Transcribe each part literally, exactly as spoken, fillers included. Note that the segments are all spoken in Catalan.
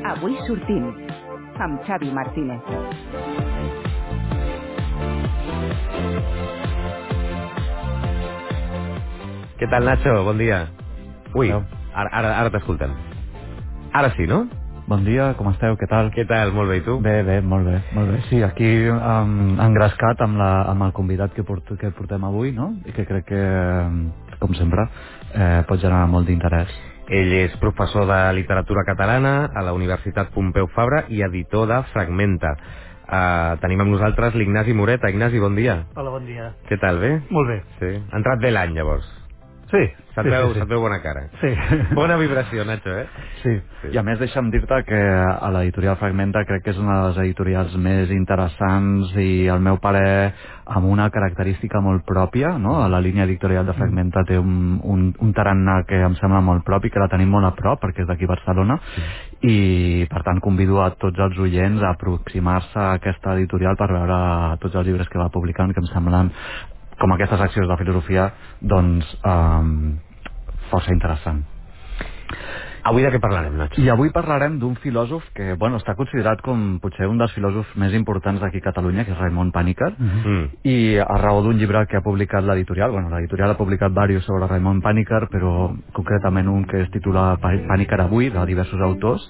Avui sortim amb Xavi Martínez. Què tal, Nacho? Bon dia. Ui, Hello. ara, ara, ara t'escoltem. Ara sí, no? Bon dia, com esteu? Què tal? Què tal? Molt bé, i tu? Bé, bé, molt bé, molt bé. Sí, aquí um, engrescat amb, la, amb el convidat que, port, que portem avui, no? I que crec que, eh, com sempre, eh, pot generar molt d'interès. Ell és professor de literatura catalana a la Universitat Pompeu Fabra i editor de Fragmenta. Uh, tenim amb nosaltres l'Ignasi Moreta. Ignasi, bon dia. Hola, bon dia. Què tal, bé? Molt bé. Sí. Ha entrat bé l'any, llavors. Sí. Se't sí, veu, sí, sí. se't veu bona cara. Sí. Bona vibració, Nacho, eh? Sí. Sí. I a més deixa'm dir-te que a l'editorial Fragmenta crec que és una de les editorials més interessants i, al meu parer, amb una característica molt pròpia, no? A la línia editorial de Fragmenta té un, un, un tarannà que em sembla molt propi, que la tenim molt a prop, perquè és d'aquí a Barcelona, i per tant convido a tots els oients a aproximar-se a aquesta editorial per veure tots els llibres que va publicant, que em semblen, com aquestes accions de filosofia, doncs um, força interessant. Avui de què parlarem, Nacho? I avui parlarem d'un filòsof que, bueno, està considerat com potser un dels filòsofs més importants d'aquí a Catalunya, que és Raimon Pàniker, Mm. i a raó d'un llibre que ha publicat l'editorial, bueno, l'editorial ha publicat diversos sobre Raimon Pàniker, però concretament un que es titula Pàniker avui, de diversos autors,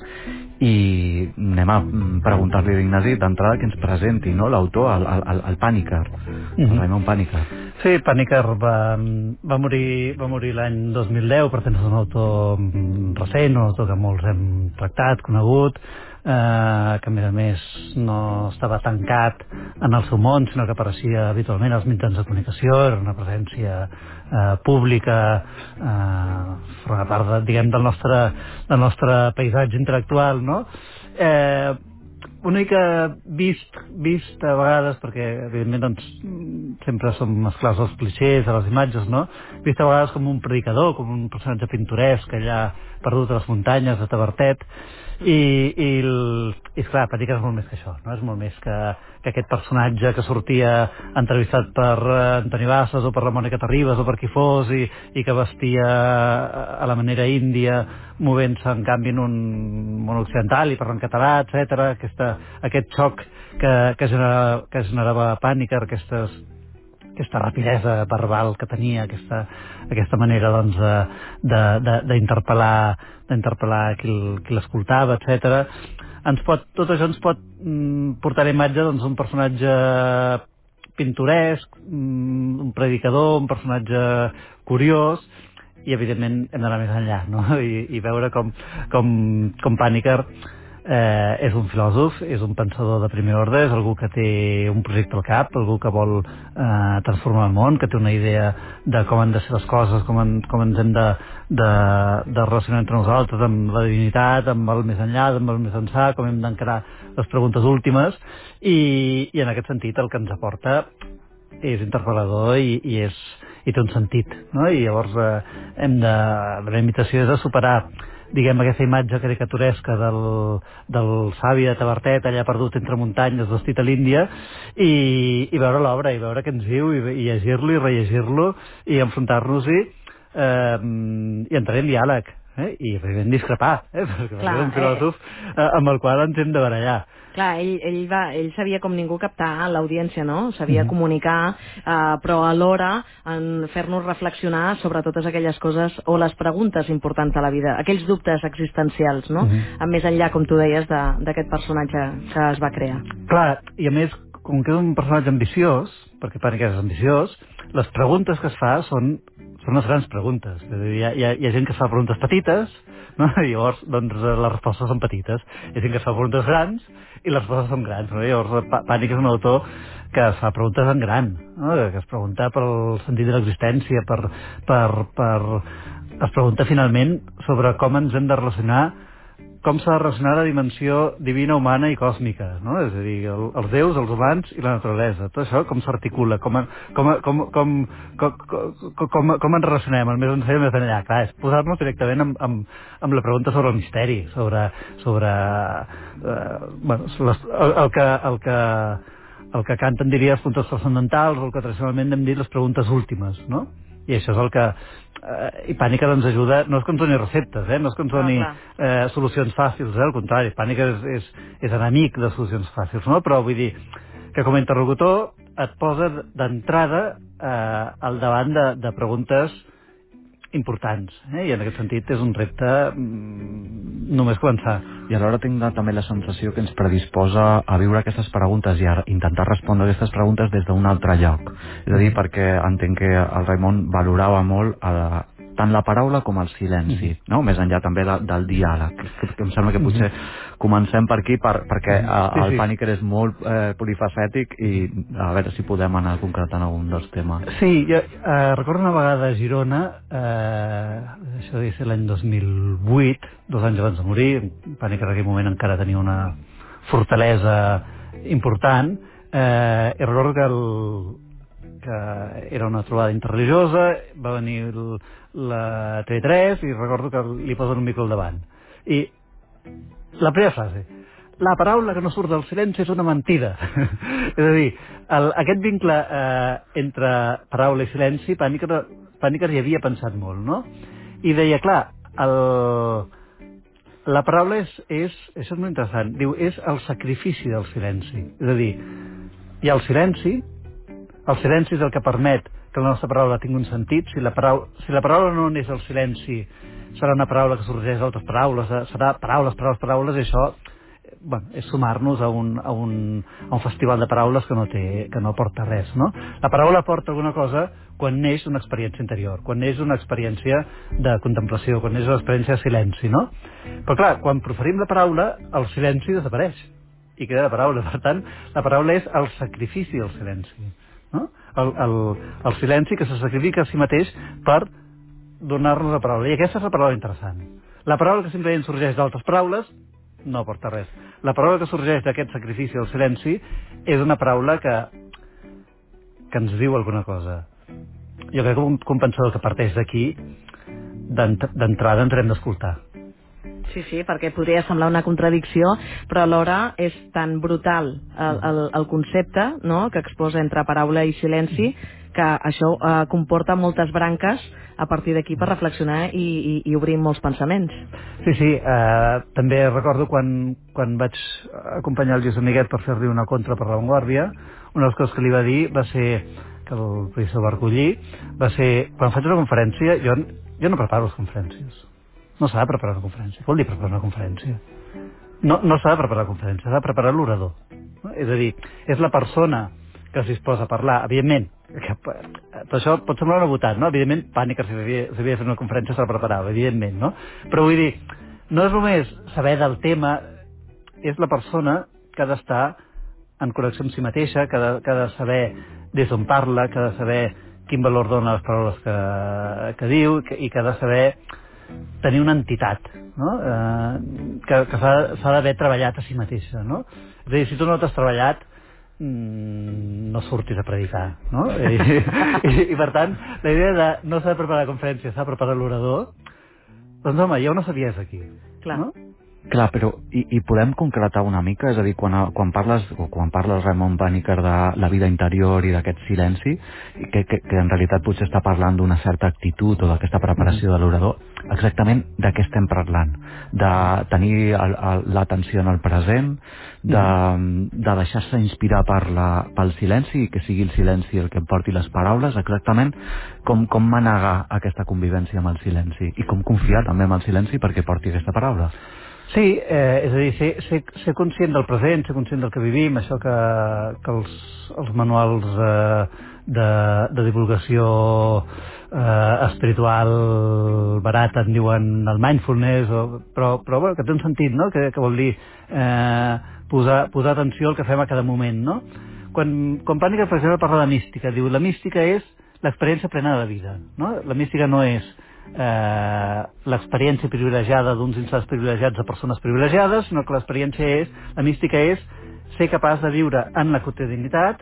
i anem a preguntar-li a l'Ignasi d'entrada que ens presenti, no?, l'autor, el, el, el Pàniker, el Mhm. Raimon Pàniker. Sí, Pàniker va, va morir, va morir l'any dos mil deu, per tant és un autor mm, recent, un autor que molts hem tractat, conegut, eh, que a més a més no estava tancat en el seu món, sinó que apareixia habitualment als mitjans de comunicació, era una presència eh, pública, eh, forma part, de, diguem, del nostre, del nostre paisatge intel·lectual, no? Eh, una mica vist, vist a vegades, perquè evidentment doncs, sempre som esclaus dels clixés, a les imatges, no? Vist a vegades com un predicador, com un personatge pintoresc allà perdut a les muntanyes de Tavertet, i, i, el, i esclar, Pàniker és molt més que això, no? És molt més que, que aquest personatge que sortia entrevistat per eh, Antoni Bassas o per la Mònica Terribas o per qui fos, i, i que vestia a la manera índia, movent-se en canvi en un món occidental i parlant català, etcètera. Aquesta, aquest xoc que, que, generava, que generava Pàniker, aquestes, aquesta rapidesa verbal que tenia, aquesta, aquesta manera doncs, de, de, d'interpel·lar, d'interpel·lar qui, qui l'escoltava, etcètera. Ens pot, tot això ens pot mm, portar a la imatge doncs, un personatge pintoresc, mm, un predicador, un personatge curiós, i evidentment hem d'anar més enllà, no? I, i veure com, com, com Pàniker eh, és un filòsof, és un pensador de primer ordre, és algú que té un projecte al cap, algú que vol eh, transformar el món, que té una idea de com han de ser les coses, com, en, com ens hem de, de, de relacionar entre nosaltres, amb la divinitat, amb el més enllà, amb el més ençà, com hem d'encarar les preguntes últimes, i, i en aquest sentit el que ens aporta és interpel·lador i, i, és, i té un sentit, no? I llavors eh, hem de, la invitació és a superar, diguem, aquesta imatge caricaturesca del, del savi de Tavertet allà perdut entre muntanyes, vestit a l'Índia, i, i veure l'obra, i veure què ens diu, i, i llegir-lo, i rellegir-lo, i enfrontar-nos-hi, eh, i entrar en diàleg, eh? I evidentment discrepar, eh? Perquè Clar, és un filòsof eh, amb el qual ens hem de barallar. Clar, ell, ell, va, ell sabia com ningú captar l'audiència, no? Sabia Mhm. comunicar, eh, però alhora en fer-nos reflexionar sobre totes aquelles coses o les preguntes importants a la vida, aquells dubtes existencials, no? Mhm. Amb més enllà, com tu deies, de- d'aquest personatge que es va crear. Clar, i a més, com que és un personatge ambiciós, perquè Pàniker és ambiciós, les preguntes que es fa són, són les grans preguntes. És a dir, hi, ha, hi, ha, hi ha gent que es fa preguntes petites, no? I llavors doncs, les respostes són petites. Hi ha gent que es fa preguntes grans i les respostes són grans. No? I llavors Pàniker és un autor que es fa preguntes en gran, no? Que es pregunta pel sentit de l'existència, per, per, per... es pregunta finalment sobre com ens hem de relacionar, com s'ha de relacionar la dimensió divina, humana i còsmica, no? És a dir, el, els déus, els humans i la naturalesa. Tot això com s'articula, com, com, com, com, com, com, com, com ens relacionem, el més ençà i el més enllà. Clar, és posar-nos directament amb, amb, amb la pregunta sobre el misteri, sobre, sobre eh, bueno, les, el, el que... El que el que Kant en diria els puntos transcendentals, o el que tradicionalment hem dit les preguntes últimes, no? I això és el que... Eh, I Pàniker ens ajuda, no és que ens doni receptes, eh? No és que ens doni eh, solucions fàcils, eh? Al contrari, Pàniker és, és, és enemic de solucions fàcils, no? Però vull dir que com a interlocutor et posa d'entrada eh, al davant de, de preguntes importants, eh? I en aquest sentit és un repte mm, només començar. I alhora tinc també la sensació que ens predisposa a viure aquestes preguntes i a intentar respondre aquestes preguntes des d'un altre lloc. És a dir, perquè entenc que el Raimon valorava molt a, tant la paraula com el silenci, mm. no? Més enllà també de, del diàleg. Que, que em sembla que potser mm. comencem per aquí, per, perquè a, sí, el sí. Pàniker és molt eh, polifacètic i a veure si podem anar concretant algun dels temes. Sí, jo eh, recordo una vegada a Girona, eh, això devia ser l'any dos mil vuit, dos anys abans de morir, Pàniker en aquell moment encara tenia una fortalesa important, eh, i recordo que el que era una trobada interreligiosa, va venir el, la T V tres i recordo que li posen un micro al davant. I la primera frase, la paraula que no surt del silenci és una mentida. És a dir, el, aquest vincle eh, entre paraula i silenci, Pàniker, Pàniker hi havia pensat molt, no? I deia, clar, el, la paraula és, és, això és molt interessant, diu, és el sacrifici del silenci. És a dir, hi ha el silenci, el silenci és el que permet que la nostra paraula tingui un sentit. Si la paraula, si la paraula no és el silenci, serà una paraula que sorgeix d'altres paraules, serà paraules, paraules, paraules, i això bueno, és sumar-nos a un, a, un, a un festival de paraules que no, té, que no porta res, no? La paraula porta alguna cosa quan neix una experiència interior, quan neix una experiència de contemplació, quan neix una experiència de silenci, no? Però clar, quan proferim la paraula, el silenci desapareix i queda la paraula. Per tant, la paraula és el sacrifici del silenci, no? El, el, el silenci que se sacrifica a si mateix per donar-nos la paraula. I aquesta és la paraula interessant. La paraula que simplement sorgeix d'altres paraules no porta res. La paraula que sorgeix d'aquest sacrifici del silenci és una paraula que, que ens diu alguna cosa. Jo crec que un, que un pensador que parteix d'aquí, d'entrada ens hem d'escoltar. Sí, sí, perquè podria semblar una contradicció, però alhora és tan brutal el, el, el concepte, no?, que exposa entre paraula i silenci, que això eh, comporta moltes branques a partir d'aquí per reflexionar i, i, i obrir molts pensaments. Sí, sí, eh, també recordo quan, quan vaig acompanyar el Josep Miguel per fer-li una contra per l'avantguàrdia, una de les coses que li va dir va ser, que el professor Barcollí, va ser, quan faig una conferència, jo, jo no preparo les conferències. No s'ha de preparar una conferència. Què vol dir preparar una conferència? No, no s'ha de preparar la conferència, s'ha de preparar l'orador. No? És a dir, és la persona que es disposa a parlar, evidentment, que, per això pot semblar una botat, no? Evidentment, Pàniker, si havia, si havia de fer una conferència, s'ha de preparar, evidentment, no? Però vull dir, no és només saber del tema, és la persona que ha d'estar en connexió amb si mateixa, que ha de, que ha de saber des d'on parla, que ha de saber quin valor dona a les paraules que, que diu, que, i que ha de saber tenir una entitat, no? eh, que, que s'ha d'haver treballat a si mateixa, no? És a dir, si tu no t'has treballat, mmm, no surtis a predicar, no? I, i, i per tant, la idea de no s'ha de preparar la conferència, s'ha de preparar l'orador, doncs home, ja ho no sabies aquí. Clar. No? Clar, però i, i podem concretar una mica? És a dir, quan, quan parles o quan parles Raimon Pàniker de la vida interior i d'aquest silenci, que, que, que en realitat potser està parlant d'una certa actitud o d'aquesta preparació de l'orador, exactament de què estem parlant? De tenir l'atenció en el present, de, de deixar-se inspirar per la, pel silenci i que sigui el silenci el que em porti les paraules, exactament com, com manegar aquesta convivència amb el silenci i com confiar també en el silenci perquè porti aquesta paraula. Sí, eh, és a dir, ser, ser, ser conscient del present, ser conscient del que vivim, això que, que els, els manuals eh, de, de divulgació eh, espiritual barat en diuen el mindfulness, o, però, però bueno, que té un sentit, no?, que, que vol dir eh, posar, posar atenció al que fem a cada moment, no? Quan, quan Pàniker, per exemple, parla de mística, diu, la mística és l'experiència plena de la vida, no? La mística no és Eh, l'experiència privilegiada d'uns instants privilegiats de persones privilegiades, sinó que l'experiència és, la mística és ser capaç de viure en la quotidianitat,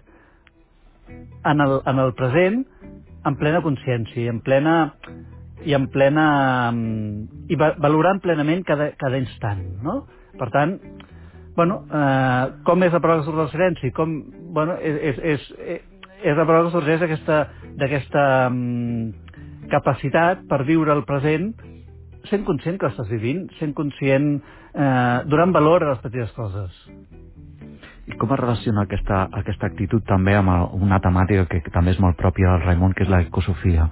en el, en el present, en plena consciència, en plena i en plena i valorant plenament cada, cada instant, no? Per tant, bueno, eh, com és la paraula que surt del silenci? Com, bueno, és, és, és, és la paraula que sorgeix d'aquesta d'aquesta capacitat per viure el present sent conscient que estàs vivint, sent conscient, eh, donant valor a les petites coses. I com es relaciona aquesta, aquesta actitud també amb una temàtica que també és molt pròpia del Raimon, que és l'ecosofia?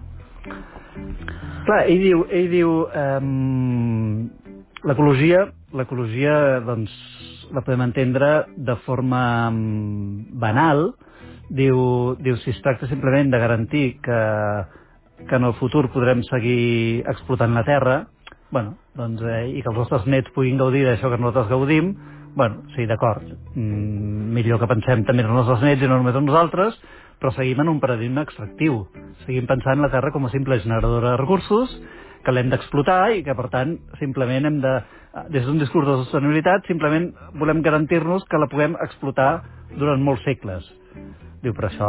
Clar, ell diu, ell diu um, l'ecologia, l'ecologia doncs, la podem entendre de forma um, banal. Diu, diu, si es tracta simplement de garantir que, que en el futur podrem seguir explotant la Terra, bueno, doncs, eh, i que els nostres nets puguin gaudir d'això que nosaltres gaudim, bueno, sí, d'acord, mm, millor que pensem també en els nostres nets i no només en nosaltres, però seguim en un paradigma extractiu. Seguim pensant en la Terra com a simple generadora de recursos, que l'hem d'explotar i que, per tant, simplement hem de, des d'un discurs de sostenibilitat, simplement volem garantir-nos que la puguem explotar durant molts segles. Diu, però això...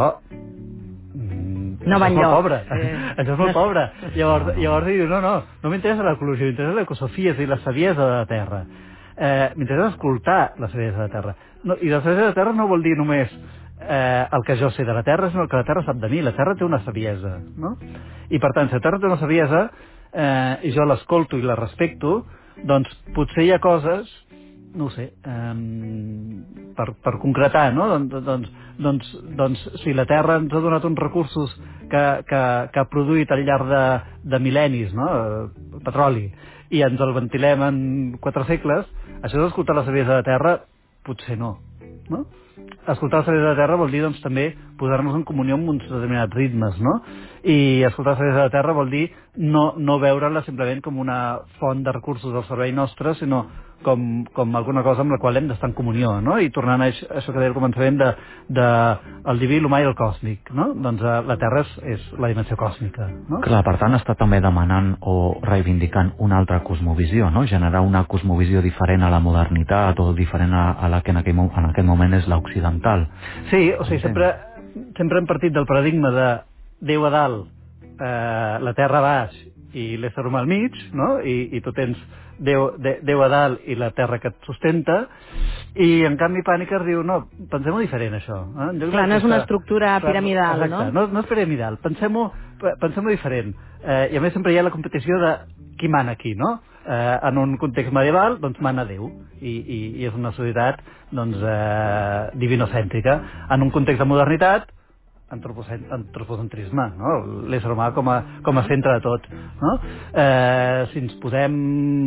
Mm, no això és molt lloc. pobre. Sí. Això és molt pobre. Llavors, llavors diu, no, no, no m'interessa l'ecologia, m'interessa l'ecosofia, és a dir, la saviesa de la Terra. Eh, m'interessa escoltar la saviesa de la Terra. No, I la saviesa de la Terra no vol dir només eh, el que jo sé de la Terra, sinó el que la Terra sap de mi. La Terra té una saviesa, no? I, per tant, si la Terra té una saviesa eh, i jo l'escolto i la respecto, doncs potser hi ha coses, no ho sé, um, per, per concretar, no? Doncs, doncs, doncs, doncs si la Terra ens ha donat uns recursos que, que, que ha produït al llarg de, de mil·lennis, no? Petroli, i ens el ventilem en quatre segles, això d'escoltar la saviesa de la Terra potser no, no? Escoltar la saviesa de la Terra vol dir doncs, també posar-nos en comunió amb uns determinats ritmes, no? I escoltar la saviesa de la Terra vol dir no, no veure-la simplement com una font de recursos al servei nostre, sinó com, com alguna cosa amb la qual hem d'estar en comunió, no? I tornant a això, això que deia al començament de, de el diví, l'humà i el còsmic, no? Doncs eh, la Terra és, és la dimensió còsmica, no? Clar, per tant, està també demanant o reivindicant una altra cosmovisió, no? Generar una cosmovisió diferent a la modernitat o diferent a, a la que en aquest, en aquest moment és l'occidental. Sí, o sigui, sempre, sempre hem partit del paradigma de Déu a dalt, eh, la Terra a baix i l'ésser humà al mig, no? I, i tu tens Déu, de, Déu a dalt i la Terra que et sustenta, i en canvi Pàniker diu, no, pensem-ho diferent això. Eh? Clar, no és una estructura piramidal, exacte, no? no? No és piramidal, pensem-ho pensem diferent. Eh, I a més sempre hi ha la competició de qui mana aquí, no? Eh, en un context medieval, doncs mana Déu, i, i, i és una societat doncs, eh, divinocèntrica. En un context de modernitat, antropocentrisme, no? L'ésser humà com a, com a centre de tot, no? Eh, si ens posem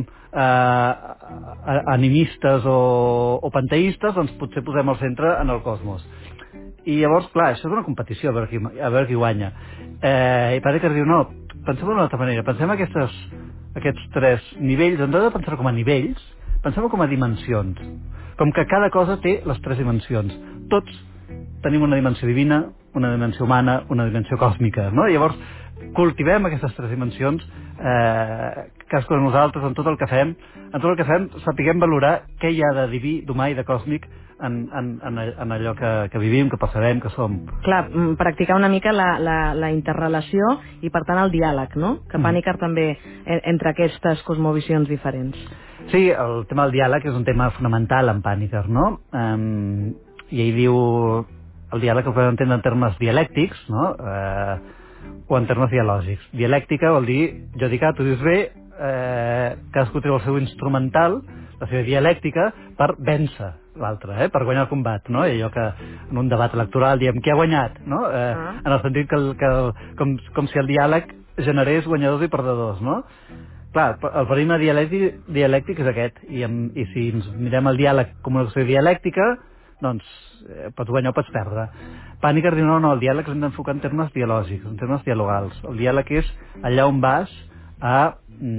eh, animistes o, o panteistes, doncs potser posem el centre en el cosmos. I llavors, clar, això és una competició, a veure qui, a veure qui guanya. Eh, I Pàniker diu, no, pensem d'una altra manera, pensem aquestes, aquests tres nivells, en lloc de pensar com a nivells, pensem com a dimensions, com que cada cosa té les tres dimensions. Tots tenim una dimensió divina, una dimensió humana, una dimensió còsmica, no? I llavors cultivem aquestes tres dimensions, eh, cadascú de nosaltres, en tot el que fem, en tot el que fem, sapiguem valorar què hi ha de diví, d'humà i de còsmic en, en, en, en allò que, que vivim, que percebem, que som. Clar, practicar una mica la, la, la interrelació i, per tant, el diàleg, no? Que Pàniker mm. també entre aquestes cosmovisions diferents. Sí, el tema del diàleg és un tema fonamental en Pàniker, no? Um, I ell diu... El diàleg el podem entendre en termes dialèctics, no? Eh, o en termes dialògics. Dialèctica vol dir, jo dic A, tu dius B, eh, cadascú treu el seu instrumental, la seva dialèctica, per vèncer l'altre, eh, per guanyar el combat, no? I allò que en un debat electoral diem qui ha guanyat, no? Eh, ah. En el sentit que, el, que el, com, com si el diàleg generés guanyadors i perdedors, no? Clar, el paradigma dialèctic, dialèctic és aquest, i, amb, i si ens mirem el diàleg com una qüestió dialèctica, doncs eh, pots guanyar o pots perdre. Pàniker diu, no, no, el diàleg l'hem d'enfocar en termes dialògics, en termes dialogals. El diàleg és allà on vas a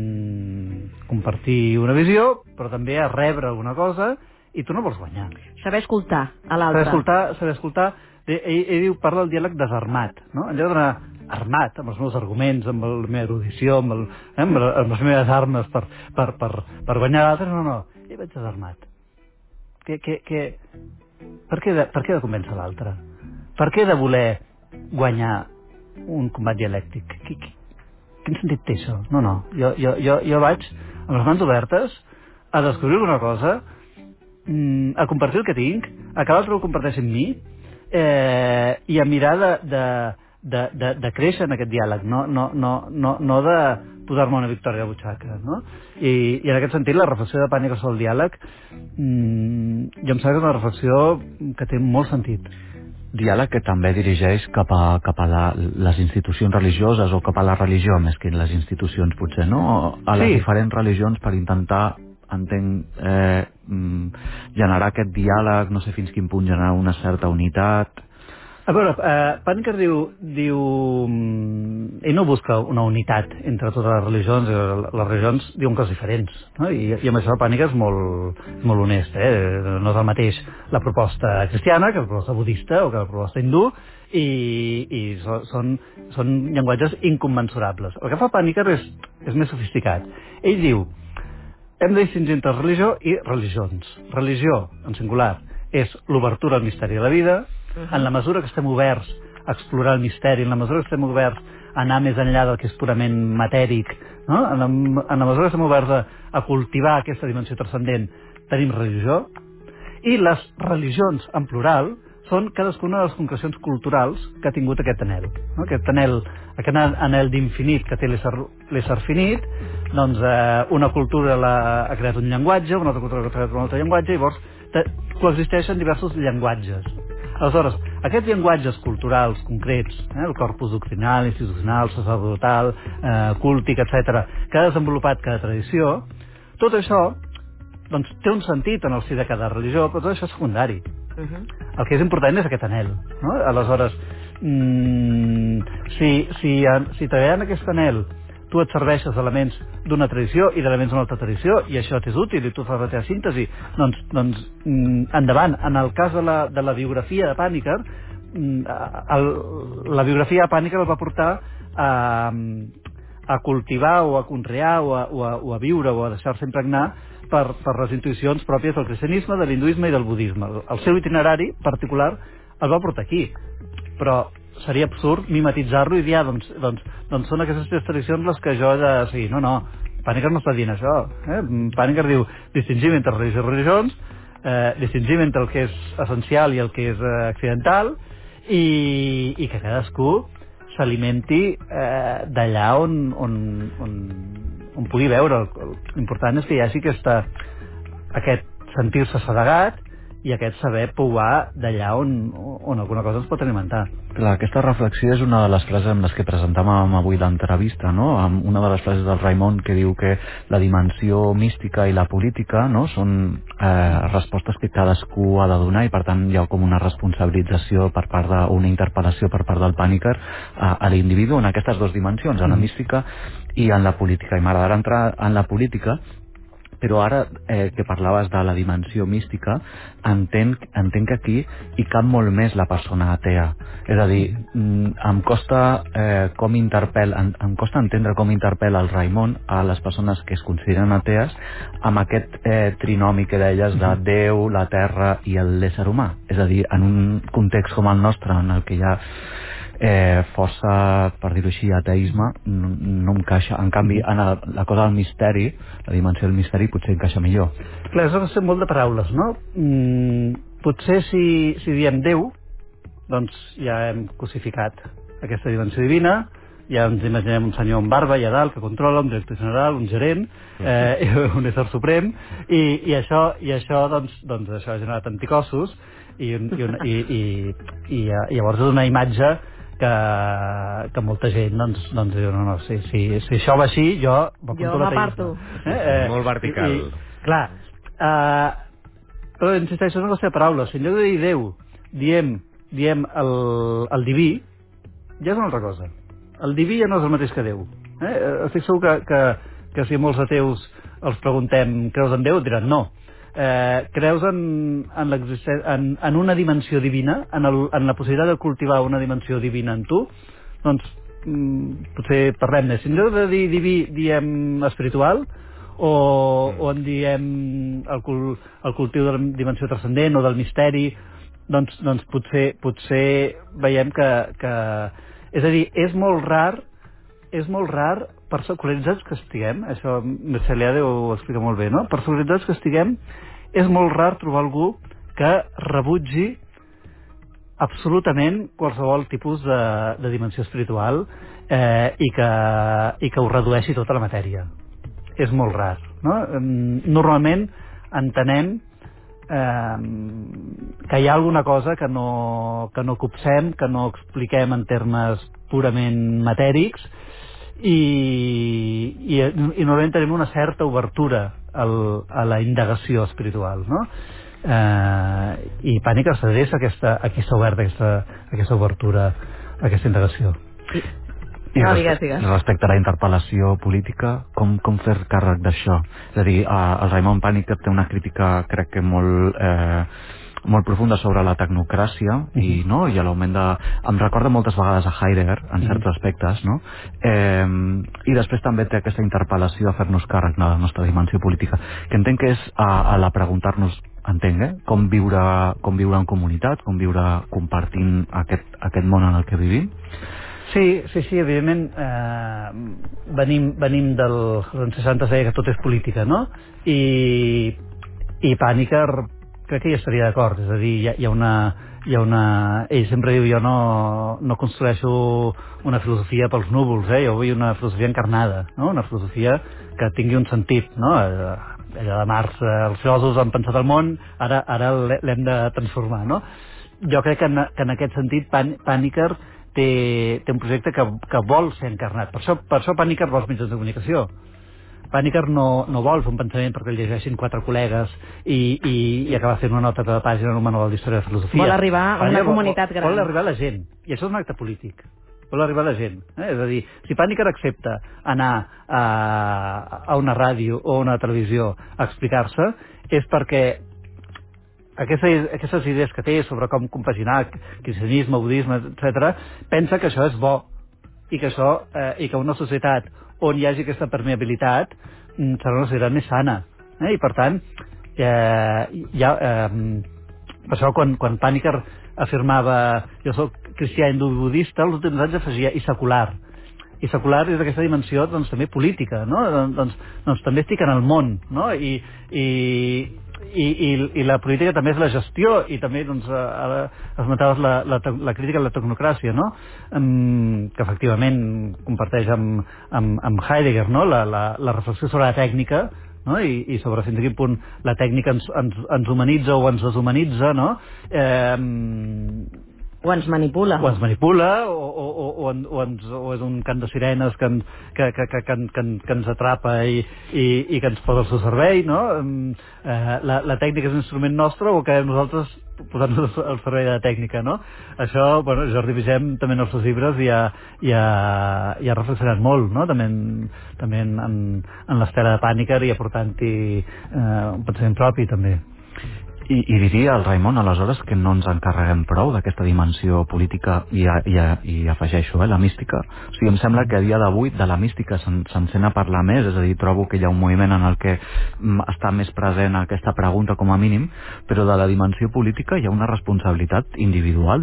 mm, compartir una visió, però també a rebre alguna cosa, i tu no vols guanyar. Saber escoltar a l'altre. Saber escoltar, saber escoltar. Ell, ell diu, parla del diàleg desarmat, no? En lloc d'anar armat, amb els meus arguments, amb la meva erudició, amb, el, eh, amb, amb les meves armes per, per, per, per guanyar l'altre, no, no, ell vaig desarmat. Que, que, que... Per què, de, per què he de convèncer l'altre? Per què he de voler guanyar un combat dialèctic? Qui, qui, quin sentit té això? No, no. Jo, jo, jo, jo vaig amb les mans obertes a descobrir una cosa, a compartir el que tinc, a que l'altre ho comparteixi amb mi, eh, i a mirar de, de, de, de, de créixer en aquest diàleg, no, no, no, no, no de posar-me una victòria a la butxaca, no? I, i en aquest sentit la reflexió de Pàniker sobre el diàleg mmm, jo em sembla que és una reflexió que té molt sentit. Diàleg que també dirigeix cap a, cap a la, les institucions religioses o cap a la religió més que les institucions potser, no? A les sí. diferents religions per intentar entenc eh, generar aquest diàleg, no sé fins quin punt generar una certa unitat. A veure, eh, Pàniker diu, diu... ell no busca una unitat entre totes les religions, les religions diuen coses diferents, no? I, i amb això Pàniker és molt, molt honest, eh? No és el mateix la proposta cristiana que la proposta budista o que la proposta hindú, i, i són, són llenguatges incommensurables. El que fa Pàniker és, és més sofisticat. Ell diu, hem de distingir entre religió i religions. Religió, en singular, és l'obertura al misteri de la vida. En la mesura que estem oberts a explorar el misteri, en la mesura que estem oberts a anar més enllà del que és purament matèric, no? en, la, en la mesura que estem oberts a, a cultivar aquesta dimensió transcendent, tenim religió. I les religions, en plural, són cadascuna de les concrecions culturals que ha tingut aquest anhel. No? Aquest anhel, aquest anhel d'infinit que té l'ésser finit, doncs eh, una cultura la, ha creat un llenguatge, una altra cultura ha creat un altre llenguatge, i llavors te, coexisteixen diversos llenguatges. Aleshores, aquests llenguatges culturals concrets, eh, el corpus doctrinal, institucional, sacerdotal, eh, cúltic, etcètera, que ha desenvolupat cada tradició, tot això doncs, té un sentit en el si de cada religió, però tot això és secundari. Uh-huh. El que és important és aquest anhel. No? Aleshores, mmm, si, si, si treballant aquest anhel tu et serveixes d'elements d'una tradició i d'elements d'una altra tradició, i això t'és útil i tu fas la teva síntesi, doncs, doncs endavant. En el cas de la, de la biografia de Pàniker, el, la biografia de Pàniker el va portar a, a cultivar o a conrear o a, o a, o a viure o a deixar-se impregnar per, per les intuïcions pròpies del cristianisme, de l'hinduisme i del budisme. El seu itinerari particular el va portar aquí, però seria absurd mimetitzar-lo i dir, ah, doncs, doncs, doncs són aquestes tres tradicions les que jo he de seguir. No, no, Pàniker no està dient això. Eh? Pàniker diu, distingim entre religions i religions, eh, distingim entre el que és essencial i el que és eh, accidental, i, i que cadascú s'alimenti eh, d'allà on, on, on, on pugui veure. L'important és que hi hagi aquesta, aquest sentir-se sedegat i aquest saber pouar d'allà on, on alguna cosa ens pot alimentar. Clar, aquesta reflexió és una de les frases amb les que presentàvem avui l'entrevista, no? Amb una de les frases del Raimon que diu que la dimensió mística i la política, no? Són eh, respostes que cadascú ha de donar, i per tant hi ha com una responsabilització per part de, una interpel·lació per part del Pàniker a, a l'individu en aquestes dues dimensions, en la mística i en la política. I m'agradarà entrar en la política, però ara eh, que parlaves de la dimensió mística, entenc, entenc que aquí hi cap molt més la persona atea. És a dir, em costa eh, com interpel, em, em costa entendre com interpel·la el Raimon a les persones que es consideren atees amb aquest eh, trinomi que deies de Déu, la terra i l'ésser humà. És a dir, en un context com el nostre, en el que hi ha eh, força, per dir-ho així, ateisme, no, no encaixa. En canvi, en el, la cosa del misteri, la dimensió del misteri, potser encaixa millor. Clar, és una qüestió molt de paraules, no? Mm, potser si, si diem Déu, doncs ja hem cosificat aquesta dimensió divina, ja ens imaginem un senyor amb barba allà dalt que controla, un director general, un gerent, eh, un ésser suprem, i, i això, i això doncs, doncs això ha generat anticossos, i, i, una, i, i, i, i llavors és una imatge que, que molta gent doncs, doncs diu, no, no, si, si, si això va així, jo jo m'aparto. Eh? Eh, molt vertical. I, i, clar, eh, però insisteixo, és una qüestió de paraules. Si en lloc de dir Déu diem, diem el, el diví, ja és una altra cosa. El diví ja no és el mateix que Déu. Eh? Estic segur que, que, que si molts ateus els preguntem, creus en Déu? Diran no. Eh, creus en, en, en, en una dimensió divina, en, el, en la possibilitat de cultivar una dimensió divina en tu? Doncs mm, potser parlem més. Si en lloc de dir diví diem espiritual, o, o en diem el, cul, el cultiu de la dimensió transcendent o del misteri, doncs, doncs potser, potser veiem que, que... És a dir, és molt rar, és molt rar, per secularitzats que estiguem, això Messeliade ho explica molt bé, no? Per secularitzats que estiguem, és molt rar trobar algú que rebutgi absolutament qualsevol tipus de, de dimensió espiritual eh, i, que, i que ho redueixi tota la matèria. És molt rar, no? Normalment entenem eh, que hi ha alguna cosa que no, que no copsem, que no expliquem en termes purament matèrics i, i, i normalment tenim una certa obertura al, a la indagació espiritual, no? Eh, i Pàniker s'adreça a aquesta, aquí s'ha obert aquesta, aquesta obertura, aquesta indagació. I, I no, respecte, digues, digues. respecte a la interpel·lació política, com, com fer càrrec d'això? És a dir, el Raimon Pàniker té una crítica, crec que molt, eh, molt profunda sobre la tecnocràcia uh-huh. i, no? I l'augment de... Em recorda moltes vegades a Heidegger, en certs uh-huh. aspectes, no? Eh, I després també té aquesta interpel·lació a fer-nos càrrec de la nostra dimensió política, que entenc que és a, a la preguntar-nos, entenc, eh? Com viure, com viure en comunitat, com viure compartint aquest, aquest món en el que vivim. Sí, sí, sí, evidentment eh, venim, venim del... Els seixanta es deia que tot és política, no? I, i Pàniker crec que hi estaria d'acord, és a dir, hi ha, hi ha una... Hi ha una... Ell sempre diu, jo no, no construeixo una filosofia pels núvols, eh? Jo vull una filosofia encarnada, no? Una filosofia que tingui un sentit, no? Allà de Marx, els filòsofs han pensat el món, ara, ara l'hem de transformar, no? Jo crec que en, que en aquest sentit Pàniker té, té un projecte que, que vol ser encarnat. Per això, per això Pàniker vol els mitjans de comunicació. Pàniker no, no vol fer un pensament perquè el llegeixin quatre col·legues i, i, i acabar fent una nota a cada pàgina en un manual d'història de filosofia. Vol arribar a una vol, comunitat gran. Vol arribar a la gent. I això és un acte polític. Vol arribar a la gent. Eh? És a dir, si Pàniker accepta anar a, a una ràdio o a una televisió a explicar-se, és perquè aquestes, aquestes idees que té sobre com compaginar cristianisme, budisme, etcètera, pensa que això és bo i que, això, eh, i que una societat on hi hagi aquesta permeabilitat serà una societat més sana. Eh? I per tant, eh, ja, eh, per això quan, quan Pàniker afirmava jo soc cristià hindú-budista, als últims anys afegia i secular. I secular és d'aquesta dimensió doncs, també política, no? Doncs, doncs també estic en el món, no? I, i, i, i, i la política també és la gestió i també doncs, ara esmentaves la, la, la crítica a la tecnocràcia, no? Um, que efectivament comparteix amb, amb, amb Heidegger, no? la, la, la reflexió sobre la tècnica, no? I, i sobre fins a quin punt la tècnica ens, ens, ens humanitza o ens deshumanitza, no? Eh, o ens manipula o ens manipula o, o, o, o, en, o, ens, o és un cant de sirenes que, en, que, que, que, que, que, que ens atrapa i, i, i que ens posa al seu servei, no? Eh, la, la tècnica és un instrument nostre o que nosaltres posant-nos al servei de la tècnica, no? Això, bueno, Jordi Vigem també en els seus llibres hi ha, hi ha, hi ha reflexionat molt, no? També en, també en, en, en l'estela de Pàniker i aportant-hi eh, un pensament propi també. I, I diria el Raimon, aleshores, que no ens encarreguem prou d'aquesta dimensió política i, i, i afegeixo, eh, la mística. O sigui, em sembla que a dia d'avui de la mística se'n se sent a parlar més, és a dir, trobo que hi ha un moviment en el que està més present aquesta pregunta com a mínim, però de la dimensió política hi ha una responsabilitat individual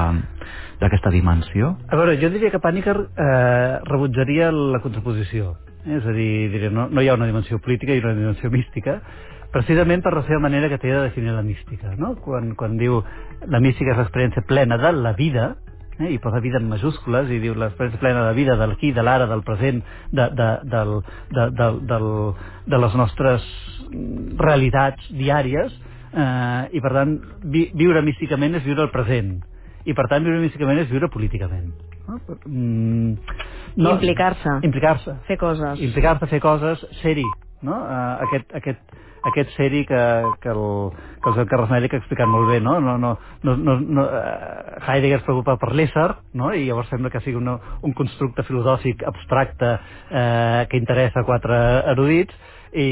d'aquesta dimensió. A veure, jo diria que Pàniker eh, rebutjaria la contraposició. És a dir, diria, no, no hi ha una dimensió política i una dimensió mística, precisament per la seva manera que té de definir la mística, no? Quan, quan diu la mística és l'experiència plena de la vida, eh? I posa vida en majúscules i diu l'experiència plena de la vida, de l'aquí, de l'ara, del present, de, de, del, de, de, del, de les nostres realitats diàries, eh, i per tant vi, viure místicament és viure el present i per tant viure místicament és viure políticament, no? Mm, no, implicar-se implicar-se fer coses implicar-se, fer coses, ser-hi, no? Uh, aquest, aquest, aquest ser-hi que, que el, que el Carles Mèlic ha explicat molt bé, no? No, no, no, no, no uh, Heidegger es preocupa per l'ésser, no? I llavors sembla que sigui una, un constructe filosòfic abstracte uh, que interessa a quatre erudits i,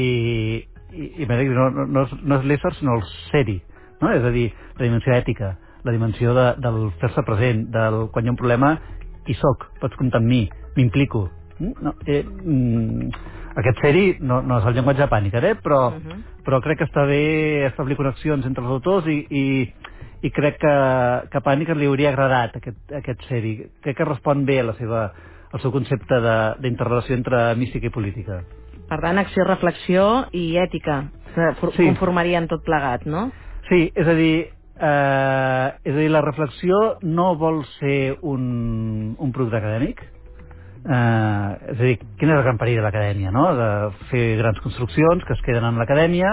i, i Mèlic no, no, no, és, no és l'ésser sinó el ser-hi, no? És a dir, la dimensió ètica, la dimensió de, del fer-se present, del quan hi ha un problema hi soc, pots comptar amb mi, m'implico. No, eh, mm, aquest ser-hi no, no és el llenguatge de Pàniker, eh? però, uh -huh. però crec que està bé establir connexions entre els autors i, i, i crec que, que a Pàniker li hauria agradat aquest, aquest ser-hi. Crec que respon bé a la seva, al seu concepte d'interrelació entre mística i política. Per tant, acció, reflexió i ètica se sí. conformarien tot plegat, no? Sí, és a dir, Eh, és a dir, la reflexió no vol ser un, un producte acadèmic. Eh, és a dir, quin és el gran perill de l'acadèmia, no? De fer grans construccions que es queden en l'acadèmia,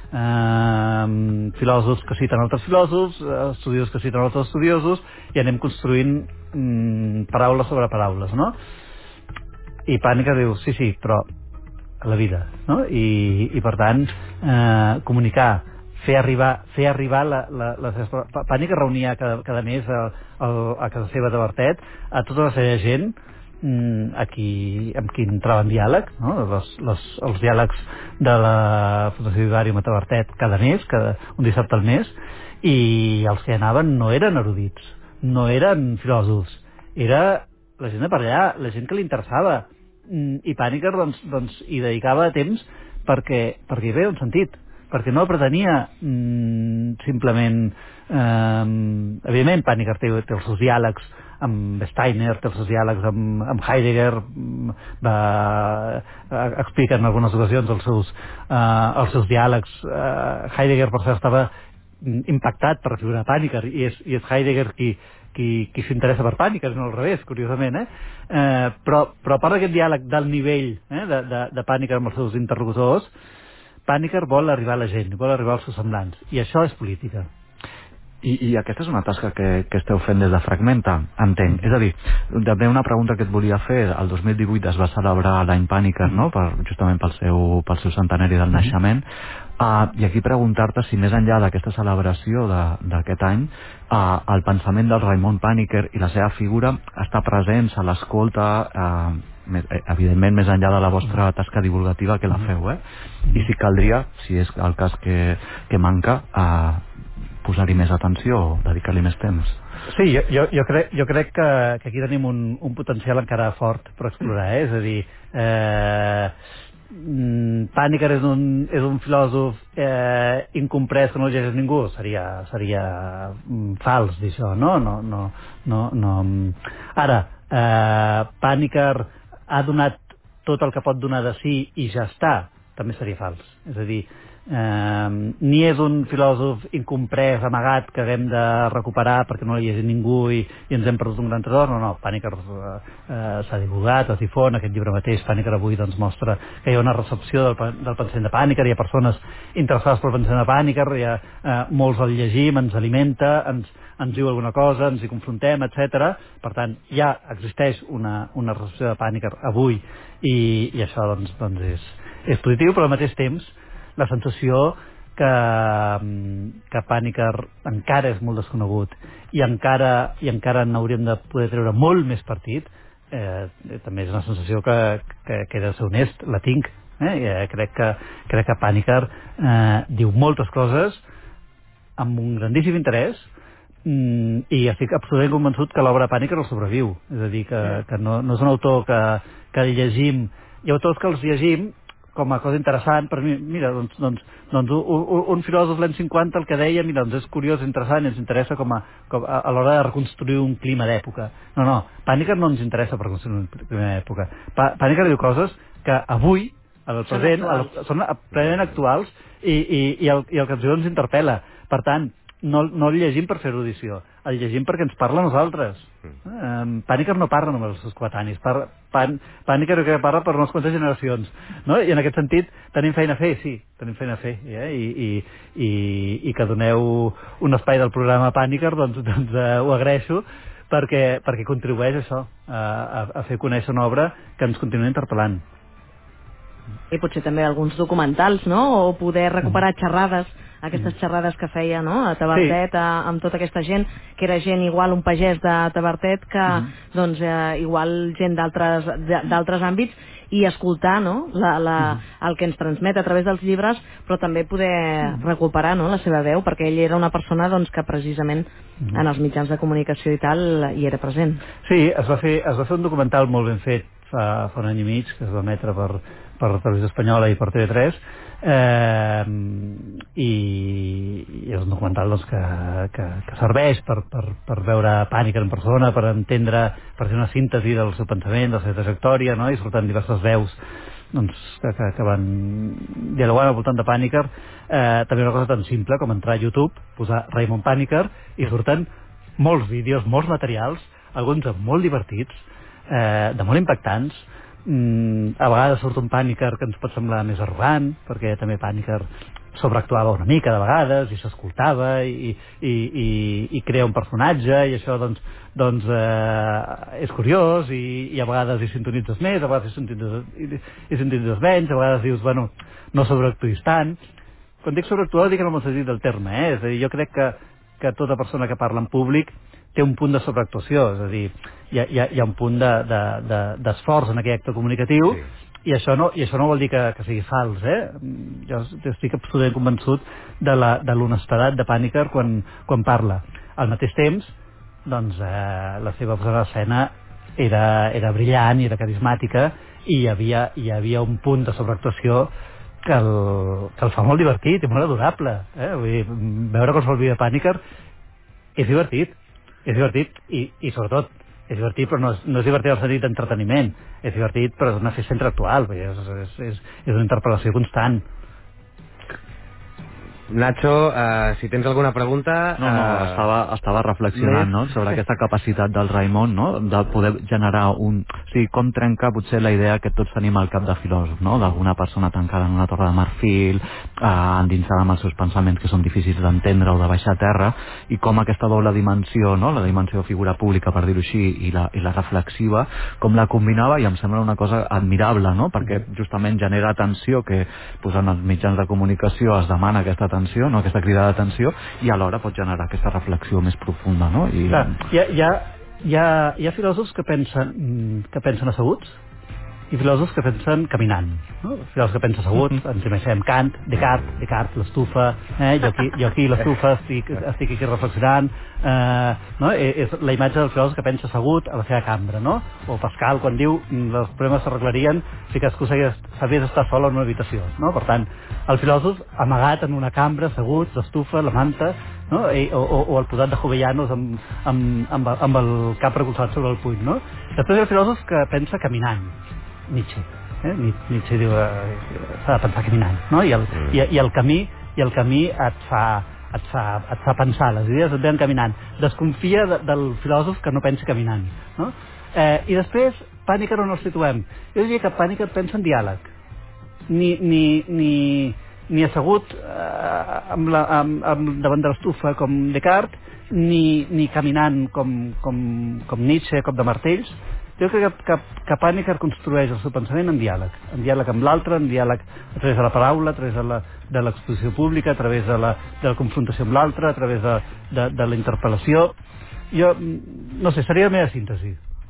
eh, filòsofs que citen altres filòsofs, estudiosos que citen altres estudiosos, i anem construint mm, paraules sobre paraules, no? I Pàniker diu, sí, sí, però a la vida, no? I, i per tant, eh, comunicar, fer arribar, fer arribar la, la, la, la Pàniker reunia cada, cada mes a, a, a casa seva de Bertet a tota una sèrie de gent mm, a qui, amb qui entrava en diàleg, no? les, les, els diàlegs de la Fundació Vivarium a Tavertet cada mes, cada, un dissabte al mes, i els que anaven no eren erudits, no eren filòsofs, era la gent de per allà, la gent que li interessava, i Pàniker doncs, doncs, hi dedicava temps perquè, perquè hi veia un sentit, perquè no pretenia mm, simplement eh, evidentment Pàniker té, té els seus diàlegs amb Steiner, té els seus diàlegs amb, amb Heidegger, va, explica en algunes ocasions els seus, eh, els seus diàlegs. eh, Heidegger per cert estava impactat per la figura de Pàniker i és, i és Heidegger qui, qui, qui s'interessa per Pàniker, no al revés, curiosament, eh? Eh, però, però a part d'aquest diàleg del nivell eh, de, de, de Pàniker amb els seus interlocutors, Pàniker vol arribar a la gent, vol arribar als seus semblants, i això és política. I, i aquesta és una tasca que, que esteu fent des de Fragmenta, entenc. És a dir, també una pregunta que et volia fer, el dos mil divuit es va celebrar l'any Pàniker, no?, per, justament pel seu, pel seu centenari del naixement, uh, i aquí preguntar-te si més enllà d'aquesta celebració d'aquest any, uh, el pensament del Raimon Pàniker i la seva figura està presents a l'escolta, uh, evidentment més enllà de la vostra tasca divulgativa que la feu, eh? I si caldria, si és el cas que, que manca, uh, posar-hi més atenció o dedicar-li més temps. Sí, jo, jo, jo, crec, jo crec que, que aquí tenim un, un potencial encara fort per explorar, eh? És a dir, eh, Pàniker és un, és un filòsof eh, incomprès que no el llegeix ningú, seria, seria mm, fals dir això, no? No, no, no, no. Ara, eh, Pàniker ha donat tot el que pot donar de si i ja està, també seria fals. És a dir, Eh, ni és un filòsof incomprès, amagat, que haguem de recuperar perquè no l'hi llegit ningú i, i ens hem perdut un gran tresor. No, no, Pàniker eh, eh, s'ha divulgat, es difon, aquest llibre mateix Pàniker avui doncs, mostra que hi ha una recepció del, del pensament de Pàniker, hi ha persones interessades pel pensament de Pàniker, hi ha, eh, molts el llegim, ens alimenta, ens, ens diu alguna cosa, ens hi confrontem, etcètera. Per tant, ja existeix una, una recepció de Pàniker avui i, i això doncs, doncs és, és positiu, però al mateix temps la sensació que, que Pàniker encara és molt desconegut i encara, i encara n'hauríem de poder treure molt més partit, eh, també és una sensació que, que, que he de ser honest, la tinc. Eh? Eh, crec, que, crec que Pàniker eh, diu moltes coses amb un grandíssim interès mm, i estic absolutament convençut que l'obra Pàniker el sobreviu. És a dir, que, que no, no és un autor que, que llegim, hi ha autors que els llegim com a cosa interessant, per mi, mira, doncs, doncs, doncs un, un filòsof l'any cinquanta el que deia, mira, doncs és curiós, interessant, ens interessa com a, com a, a l'hora de reconstruir un clima d'època. No, no, Pàniker no ens interessa per reconstruir un clima d'època. Pàniker diu coses que avui, al present, són, actuals. són plenament actuals i, i, i, el, i el que ens diu ens interpel·la. Per tant, no, no el llegim per fer erudició, el llegim perquè ens parla a nosaltres. Mm. Pàniker no parla només als seus coetanis, Pan, Pàniker que parla per unes quantes generacions, no? I en aquest sentit tenim feina a fer, sí, tenim feina a fer, eh? I, i, i, i que doneu un espai del programa Pàniker, doncs, doncs uh, ho agraeixo, perquè, perquè contribueix a això, a, a, a fer conèixer una obra que ens continua interpel·lant. I potser també alguns documentals, no? O poder recuperar xerrades, aquestes xerrades que feia, no?, a Tavertet, sí. a, amb tota aquesta gent, que era gent igual, un pagès de Tavertet, que, mm. doncs, eh, igual gent d'altres d'altres àmbits, i escoltar, no?, la, la, mm. el que ens transmet a través dels llibres, però també poder mm. recuperar, no?, la seva veu, perquè ell era una persona, doncs, que precisament mm. en els mitjans de comunicació i tal hi era present. Sí, es va fer, es va fer un documental molt ben fet fa, fa un any i mig, que es va emetre per, per Televisió Espanyola i per T V tres, eh, i, i és un documental doncs, que, que, que serveix per, per, per veure Pàniker en persona, per entendre, per fer una síntesi del seu pensament, de la seva trajectòria, no? I surten diverses veus doncs, que, que, que van dialogant al voltant de Panikkar. Eh, també una cosa tan simple com entrar a YouTube, posar Raymond Panikkar, i surten molts vídeos, molts materials, alguns molt divertits, eh, de molt impactants. Mm, a vegades surt un Panikkar que ens pot semblar més arrogant, perquè també Panikkar sobreactuava una mica de vegades i s'escoltava i, i, i, i crea un personatge, i això doncs, doncs eh, és curiós, i, i a vegades hi sintonitzes més, a vegades hi sintonitzes, hi, hi sintonitzes menys, a vegades dius, bueno, no sobreactuïs tant. Quan dic sobreactuar, dic en el bon sentit del terme, eh? És a dir, jo crec que, que tota persona que parla en públic té un punt de sobreactuació, és a dir, hi ha, hi ha, hi ha un punt d'esforç de, de, de, en aquell acte comunicatiu, sí. I això no, i això no vol dir que, que sigui fals, eh? Jo estic absolutament convençut de la, de l'honestedat de Panikkar quan, quan parla. Al mateix temps, doncs, eh, la seva posada d'escena era, era brillant i era carismàtica, i hi havia, hi havia un punt de sobreactuació que el, que el fa molt divertit i molt adorable. Eh? Vull dir, veure com se'l vídeo de Panikkar és divertit, és divertit, i, i sobretot és divertit, però no és, no és divertit en el sentit d'entreteniment, és divertit però és una festa intel·lectual, és, és, és, és una interpel·lació constant. Nacho, uh, si tens alguna pregunta... No, no, uh... estava, estava reflexionant, no?, sobre aquesta capacitat del Raimon, no?, de poder generar un... O sigui, com trenca potser la idea que tots tenim al cap de filòsof, no?, d'alguna persona tancada en una torre de marfil, uh, endinsada amb els seus pensaments que són difícils d'entendre o de baixar a terra, i com aquesta doble dimensió, no?, la dimensió de figura pública, per dir-ho així, i la, i la reflexiva, com la combinava, i em sembla una cosa admirable, no?, perquè justament genera atenció, que pues, en els mitjans de comunicació es demana aquesta atenció, no? Aquesta crida d'atenció, i alhora pot generar aquesta reflexió més profunda, no? I... Clar, hi ha, hi, ha, hi, ha, hi ha filòsofs que pensen, que pensen asseguts i filòsofs que pensen caminant, no? Filòsofs que pensen asseguts, ens imaginem Kant, Descartes, Descartes, l'estufa, eh? jo, aquí, jo aquí l'estufa estic, estic aquí reflexionant, eh, no? És la imatge del filòsof que pensa assegut a la seva cambra, no? O Pascal, quan diu els problemes s'arreglarien si cadascú sabés estar sol en una habitació, no? Per tant, el filòsof amagat en una cambra, assegut, l'estufa, la manta, no? I, o, o, o el posat de Jovellanos amb, amb, amb, amb el cap recolzat sobre el puny, no? Després hi ha el filòsof que pensa caminant, Nietzsche, eh? Nietzsche diu eh, s'ha de pensar caminant, no? I el, mm. i, i el camí i el camí et fa, et fa, et fa pensar, les idees et venen caminant. Desconfia de, del filòsof que no pensi caminant, no? Eh, I després, Panikkar on el situem? Jo diria que Panikkar pensa en diàleg, ni, ni, ni, ni assegut eh, amb la, amb, amb, davant de l'estufa com Descartes, ni, ni caminant com, com, com Nietzsche, cop de martells. Jo crec que, que, que Panikkar construeix el seu pensament en diàleg, en diàleg amb l'altre, en diàleg a través de la paraula, a través de la, de l'exposició pública, a través de la, de la confrontació amb l'altre, a través de, de, de la interpel·lació. Jo, no sé, seria la meva síntesi.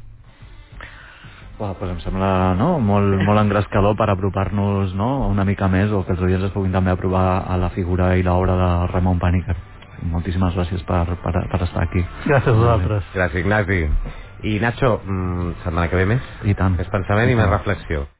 Well, pues em sembla, no?, molt, molt engrescador per apropar-nos, no?, una mica més, o que els oients es puguin també aprovar a la figura i l'obra de Raimon Panikkar. Moltíssimes gràcies per, per, per estar aquí. Gràcies a vosaltres. Gràcies, Ignasi. I Nacho, mmm, setmana que ve més? I tant. Més pensament i, i més reflexió.